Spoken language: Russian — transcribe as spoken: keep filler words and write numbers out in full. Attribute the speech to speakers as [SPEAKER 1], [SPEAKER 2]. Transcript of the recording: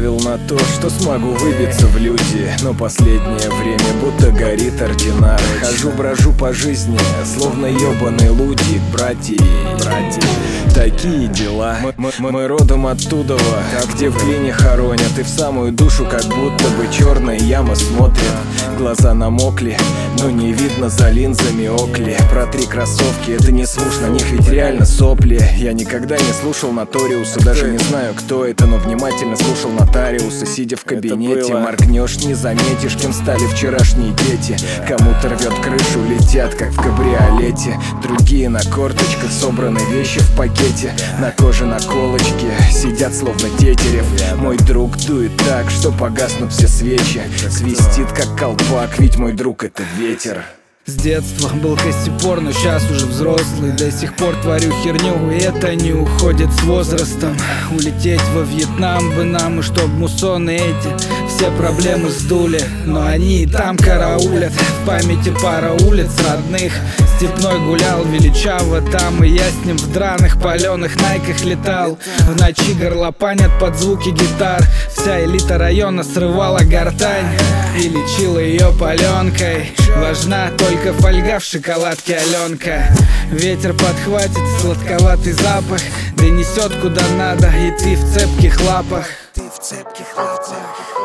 [SPEAKER 1] ставил на то, что смогу выбиться в люди, но последнее время будто горит ординар. Хожу, брожу по жизни, словно ёбаный лудик. Братья, братья, такие дела. Мы, мы, мы родом оттудова, где в глине хоронят, и в самую душу как будто бы черная яма смотрит. Глаза намокли, но не видно за линзами окли. Протри кроссовки, это не свуш, на них ведь реально сопли. Я никогда не слушал Ноториуса, даже не знаю, кто это, но внимательно слушал нотариуса. Сидя в кабинете, моргнешь, не заметишь, кем стали вчерашние дети. Кому-то рвет крышу, летят, как в кабриолете. Другие на корточках, собраны вещи в пакете. На коже наколочки, сидят словно тетерев. Мой друг дует так, что погаснут все свечи. Свистит как колпак, ведь мой друг это ветер.
[SPEAKER 2] С детства был костепор, но сейчас уже взрослый. До сих пор творю херню, и это не уходит с возрастом. Улететь во Вьетнам бы нам, и чтоб муссоны эти все проблемы сдули. Но они и там караулят, в памяти пара улиц родных. Степной гулял величаво там, и я с ним в драных паленых найках летал. В ночи горлопанят под звуки гитар. Вся элита района срывала гортань и лечила ее паленкой. Важна только фольга в шоколадке Аленка. Ветер подхватит сладковатый запах, донесет куда надо, и ты в цепких лапах. Ты в цепких лапах.